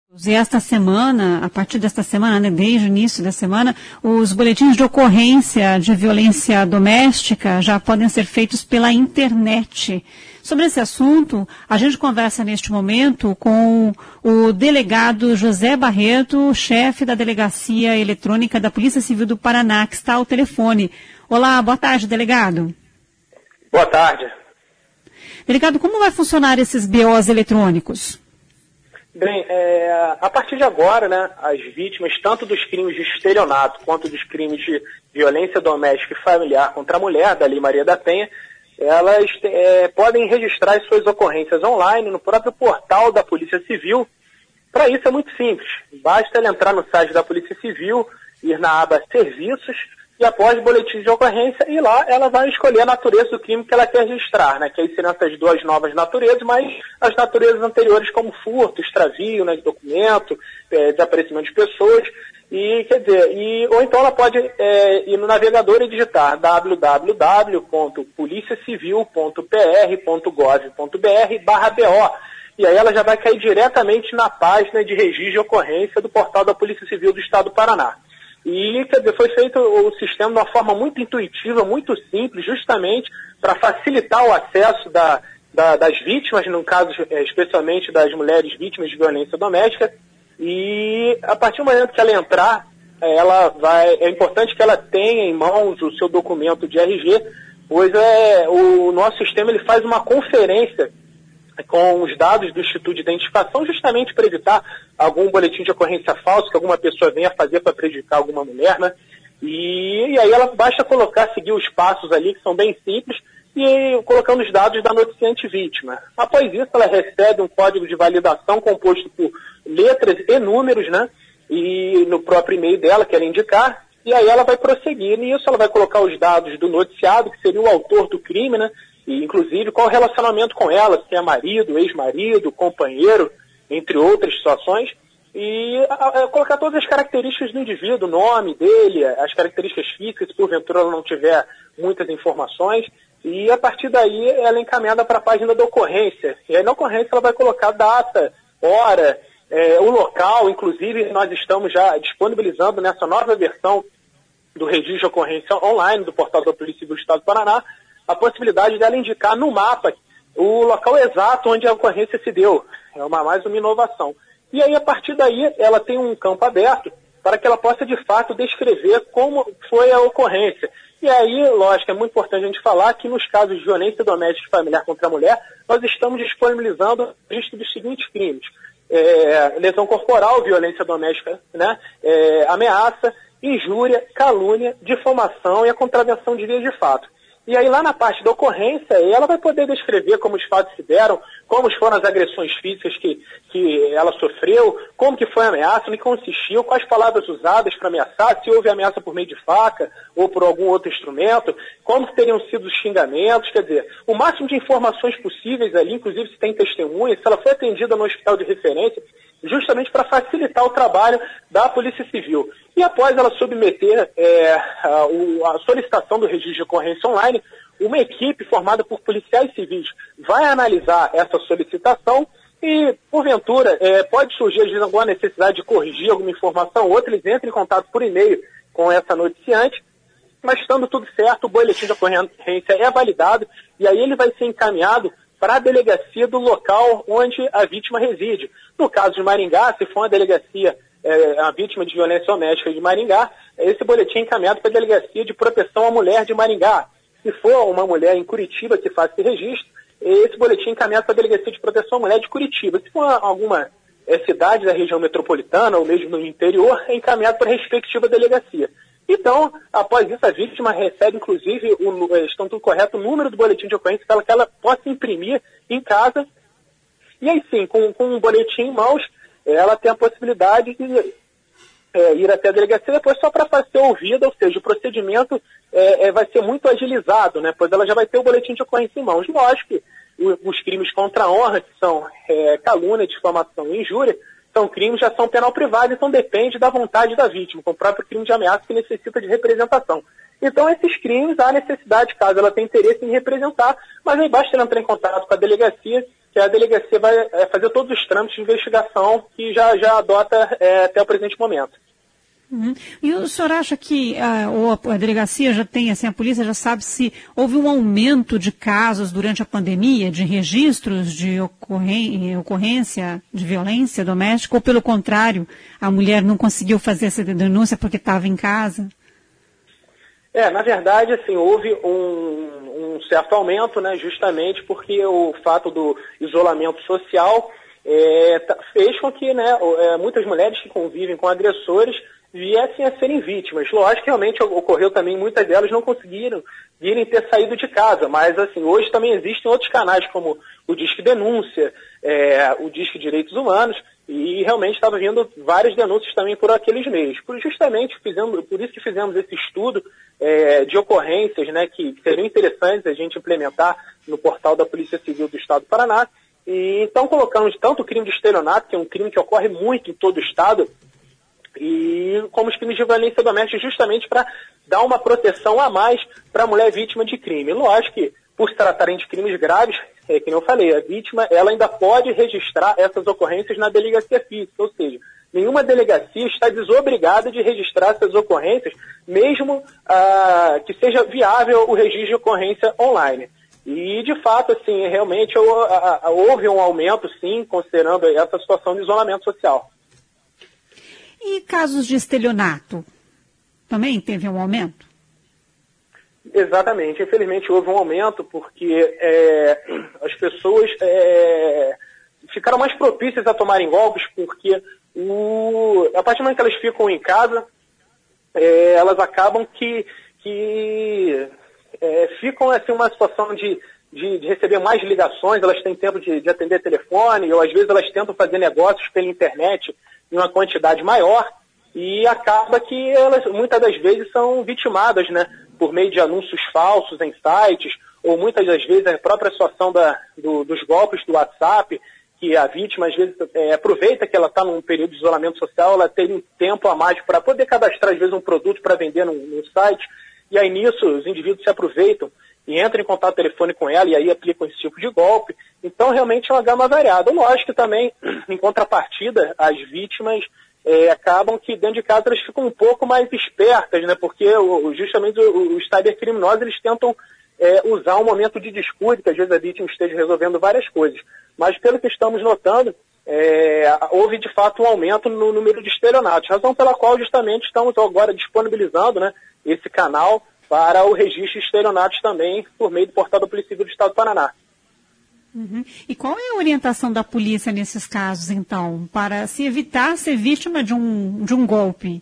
E esta semana, a partir desta semana, né, desde o início da semana, os boletins de ocorrência de violência doméstica já podem ser feitos pela internet. Sobre esse assunto, a gente conversa neste momento com o delegado José Barreto, chefe da Delegacia Eletrônica da Polícia Civil do Paraná, que está ao telefone. Olá, boa tarde, delegado. Boa tarde. Delegado, como vai funcionar esses BOs eletrônicos? Bem, a partir de agora, né, as vítimas, tanto dos crimes de estelionato quanto dos crimes de violência doméstica e familiar contra a mulher, da Lei Maria da Penha, elas podem registrar as suas ocorrências online no próprio portal da Polícia Civil. Para isso é muito simples, basta ela entrar no site da Polícia Civil, ir na aba Serviços, e após boletim de ocorrência, e lá ela vai escolher a natureza do crime que ela quer registrar, né? Que aí seriam essas duas novas naturezas, mas as naturezas anteriores como furto, extravio, né, de documento, desaparecimento de pessoas, ou então ela pode ir no navegador e digitar www.policiacivil.pr.gov.br/BO, e aí ela já vai cair diretamente na página de registro de ocorrência do portal da Polícia Civil do Estado do Paraná. E foi feito o sistema de uma forma muito intuitiva, muito simples, justamente para facilitar o acesso das vítimas, no caso especialmente das mulheres vítimas de violência doméstica. E a partir do momento que ela entrar, é importante que ela tenha em mãos o seu documento de RG, pois o nosso sistema ele faz uma conferência com os dados do Instituto de Identificação, justamente para evitar algum boletim de ocorrência falso que alguma pessoa venha fazer para prejudicar alguma mulher, né? E aí ela basta seguir os passos ali, que são bem simples, e colocando os dados da noticiante vítima. Após isso, ela recebe um código de validação composto por letras e números, né? E no próprio e-mail dela, que ela indicar, e aí ela vai prosseguir. Nisso, ela vai colocar os dados do noticiado, que seria o autor do crime, né? E, inclusive, qual o relacionamento com ela, se é marido, ex-marido, companheiro, entre outras situações, e colocar todas as características do indivíduo, o nome dele, as características físicas, se porventura ela não tiver muitas informações, e a partir daí ela é encaminhada para a página da ocorrência. E aí na ocorrência ela vai colocar data, hora, o local, inclusive nós estamos já disponibilizando nessa nova versão do registro de ocorrência online do portal da Polícia Civil do Estado do Paraná, a possibilidade dela indicar no mapa o local exato onde a ocorrência se deu. É mais uma inovação. E aí, a partir daí, ela tem um campo aberto para que ela possa, de fato, descrever como foi a ocorrência. E aí, lógico, é muito importante a gente falar que nos casos de violência doméstica e familiar contra a mulher, nós estamos disponibilizando o registro dos seguintes crimes. Lesão corporal, violência doméstica, né? Ameaça, injúria, calúnia, difamação e a contravenção de vias de fato. E aí lá na parte da ocorrência, ela vai poder descrever como os fatos se deram, como foram as agressões físicas que ela sofreu, como que foi a ameaça, no que consistiu, quais palavras usadas para ameaçar, se houve ameaça por meio de faca ou por algum outro instrumento, como teriam sido os xingamentos, quer dizer, o máximo de informações possíveis ali, inclusive se tem testemunha, se ela foi atendida no hospital de referência, justamente para facilitar o trabalho da Polícia Civil. E após ela submeter a solicitação do registro de ocorrência online, uma equipe formada por policiais civis vai analisar essa solicitação e, porventura, pode surgir às vezes alguma necessidade de corrigir alguma informação ou outra, eles entram em contato por e-mail com essa noticiante, mas estando tudo certo, o boletim de ocorrência é validado e aí ele vai ser encaminhado para a delegacia do local onde a vítima reside. No caso de Maringá, se for uma delegacia, a vítima de violência doméstica de Maringá, esse boletim é encaminhado para a delegacia de proteção à mulher de Maringá. Se for uma mulher em Curitiba que faz esse registro, esse boletim é encaminhado para a delegacia de proteção à mulher de Curitiba. Se for alguma cidade da região metropolitana ou mesmo no interior, é encaminhado para a respectiva delegacia. Então, após isso, a vítima recebe, inclusive, estão tudo correto, o número do boletim de ocorrência para que ela possa imprimir em casa. E aí sim, com um boletim em mãos, ela tem a possibilidade de ir até a delegacia depois só para ser ouvida, ou seja, o procedimento vai ser muito agilizado, né? Pois ela já vai ter o boletim de ocorrência em mãos. Lógico que os crimes contra a honra, que são calúnia, difamação e injúria, são crimes, já são penal privado, então depende da vontade da vítima, como o próprio crime de ameaça que necessita de representação. Então, esses crimes, há necessidade, caso ela tenha interesse em representar, mas aí basta ela entrar em contato com a delegacia, que a delegacia vai fazer todos os trâmites de investigação que já adota até o presente momento. Uhum. E o senhor acha que a delegacia já tem, assim, a polícia já sabe se houve um aumento de casos durante a pandemia, de registros de ocorrência de violência doméstica, ou pelo contrário, a mulher não conseguiu fazer essa denúncia porque estava em casa? Na verdade, assim, houve um certo aumento, né, justamente porque o fato do isolamento social fez com que, né, muitas mulheres que convivem com agressores viessem a serem vítimas. Lógico que realmente ocorreu também, muitas delas não conseguiram virem ter saído de casa, mas assim, hoje também existem outros canais como o Disque Denúncia, o Disque Direitos Humanos, e realmente estava vindo várias denúncias também por aqueles meios. Por isso que fizemos esse estudo de ocorrências, né, que seriam interessantes a gente implementar no portal da Polícia Civil do Estado do Paraná. E então colocamos tanto o crime de estelionato, que é um crime que ocorre muito em todo o Estado, e como os crimes de violência doméstica, justamente para dar uma proteção a mais para a mulher vítima de crime. Lógico que, por se tratarem de crimes graves, que nem eu falei, a vítima ela ainda pode registrar essas ocorrências na delegacia física, ou seja, nenhuma delegacia está desobrigada de registrar essas ocorrências, mesmo que seja viável o registro de ocorrência online. E, de fato, assim, realmente houve um aumento, sim, considerando essa situação de isolamento social. E casos de estelionato? Também teve um aumento? Exatamente. Infelizmente houve um aumento porque as pessoas ficaram mais propícias a tomarem golpes porque a partir do momento que elas ficam em casa, elas acabam que ficam assim, uma situação de receber mais ligações, elas têm tempo de atender telefone, ou às vezes elas tentam fazer negócios pela internet em uma quantidade maior, e acaba que elas muitas das vezes são vitimadas, né, por meio de anúncios falsos em sites, ou muitas das vezes a própria situação dos golpes do WhatsApp, que a vítima às vezes aproveita que ela está num período de isolamento social, ela tem um tempo a mais para poder cadastrar às vezes um produto para vender no site, e aí nisso os indivíduos se aproveitam e entram em contato telefônico com ela e aí aplicam esse tipo de golpe. Então realmente é uma gama variada. Lógico que também, em contrapartida, as vítimas acabam que dentro de casa elas ficam um pouco mais espertas, né? Porque justamente os cybercriminosos eles tentam usar um momento de descuido, que às vezes a vítima esteja resolvendo várias coisas. Mas pelo que estamos notando, houve de fato um aumento no número de estelionatos, razão pela qual justamente estamos agora disponibilizando, né, esse canal para o registro de estelionatos também por meio do portal da Polícia Civil do Estado do Paraná. Uhum. E qual é a orientação da polícia nesses casos, então, para se evitar ser vítima de um golpe?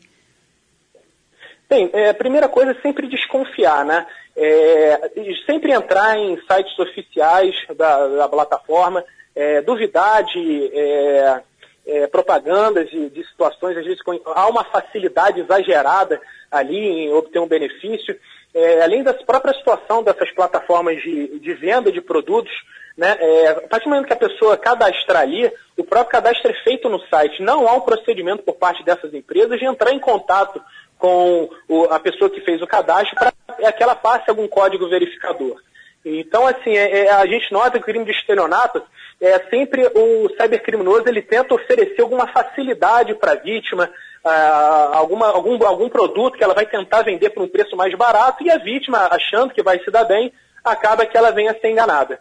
Bem, a primeira coisa é sempre desconfiar, né? Sempre entrar em sites oficiais da plataforma, duvidar de propagandas de situações, às vezes há uma facilidade exagerada ali em obter um benefício. Além da própria situação dessas plataformas de venda de produtos, né, a partir do momento que a pessoa cadastra ali, o próprio cadastro é feito no site. Não há um procedimento por parte dessas empresas de entrar em contato com a pessoa que fez o cadastro para que ela passe algum código verificador. Então, assim, a gente nota que o crime de estelionato sempre o cybercriminoso ele tenta oferecer alguma facilidade para a vítima, algum produto que ela vai tentar vender por um preço mais barato e a vítima, achando que vai se dar bem, acaba que ela venha a ser enganada.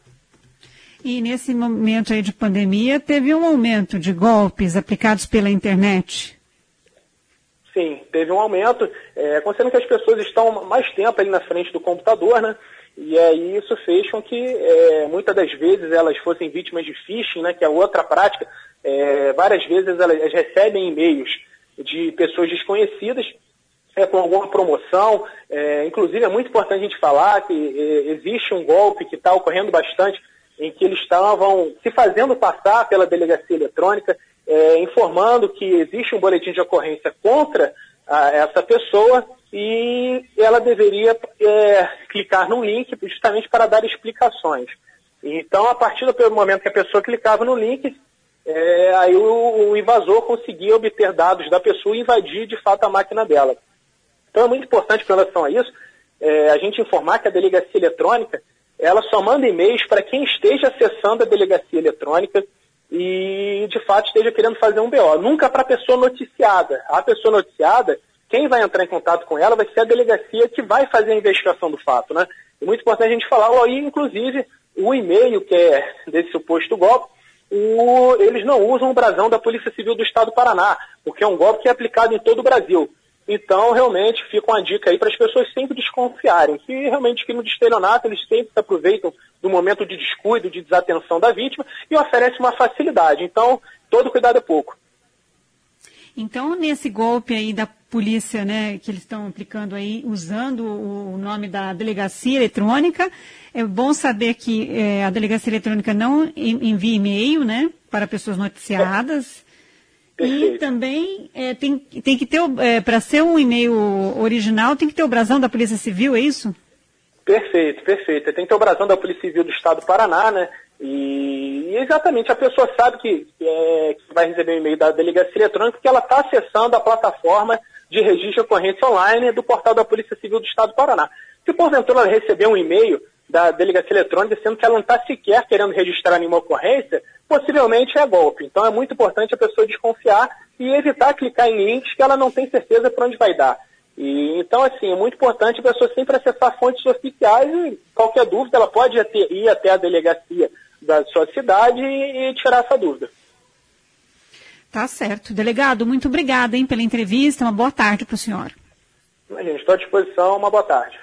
E nesse momento aí de pandemia, teve um aumento de golpes aplicados pela internet? Sim, teve um aumento, considerando que as pessoas estão mais tempo ali na frente do computador, né? E aí isso fez com que muitas das vezes elas fossem vítimas de phishing, né? Que é outra prática. Várias vezes elas recebem e-mails de pessoas desconhecidas com alguma promoção. Inclusive é muito importante a gente falar que existe um golpe que está ocorrendo bastante, em que eles estavam se fazendo passar pela delegacia eletrônica, informando que existe um boletim de ocorrência contra essa pessoa e ela deveria clicar num link justamente para dar explicações. Então, a partir do momento que a pessoa clicava no link, aí o invasor conseguia obter dados da pessoa e invadir de fato a máquina dela. Então é muito importante com relação a isso, a gente informar que a delegacia eletrônica, ela só manda e-mails para quem esteja acessando a delegacia eletrônica e de fato esteja querendo fazer um BO. Nunca para a pessoa noticiada. A pessoa noticiada, quem vai entrar em contato com ela vai ser a delegacia que vai fazer a investigação do fato, né? É muito importante a gente falar, aí, inclusive, o e-mail que é desse suposto golpe, eles não usam o brasão da Polícia Civil do Estado do Paraná, porque é um golpe que é aplicado em todo o Brasil. Então, realmente, fica uma dica aí para as pessoas sempre desconfiarem, que realmente crime de estelionato, eles sempre se aproveitam do momento de descuido, de desatenção da vítima e oferecem uma facilidade. Então, todo cuidado é pouco. Então, nesse golpe aí da polícia, né, que eles estão aplicando aí, usando o nome da delegacia eletrônica, é bom saber que a delegacia eletrônica não envia e-mail, né, para pessoas noticiadas. Perfeito. E também tem que ter, para ser um e-mail original, tem que ter o brasão da Polícia Civil, é isso? Perfeito. Tem que ter o brasão da Polícia Civil do Estado do Paraná, né? E exatamente, a pessoa sabe que vai receber um e-mail da delegacia eletrônica porque ela está acessando a plataforma de registro de ocorrência online do portal da Polícia Civil do Estado do Paraná. Se porventura ela receber um e-mail da delegacia eletrônica, sendo que ela não está sequer querendo registrar nenhuma ocorrência, possivelmente é golpe. Então é muito importante a pessoa desconfiar e evitar clicar em links que ela não tem certeza para onde vai dar. Então, assim, é muito importante a pessoa sempre acessar fontes oficiais e qualquer dúvida ela pode ir até a delegacia da sua cidade e tirar essa dúvida. Tá certo. Delegado, muito obrigada, pela entrevista. Uma boa tarde para o senhor. Gente, estou à disposição. Uma boa tarde.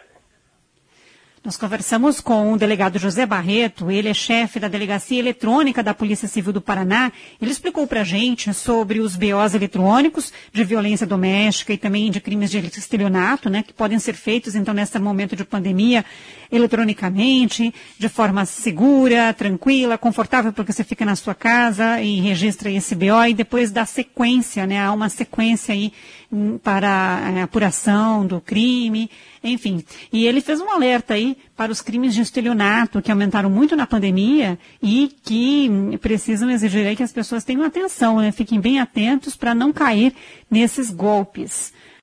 Nós conversamos com o delegado José Barreto, ele é chefe da Delegacia Eletrônica da Polícia Civil do Paraná. Ele explicou para a gente sobre os BOs eletrônicos de violência doméstica e também de crimes de estelionato, né, que podem ser feitos, então, nesse momento de pandemia, eletronicamente, de forma segura, tranquila, confortável, porque você fica na sua casa e registra esse BO e depois dá sequência, né, há uma sequência aí para a apuração do crime, enfim. E ele fez um alerta aí para os crimes de estelionato, que aumentaram muito na pandemia e que precisam exigir aí que as pessoas tenham atenção, né? Fiquem bem atentos para não cair nesses golpes.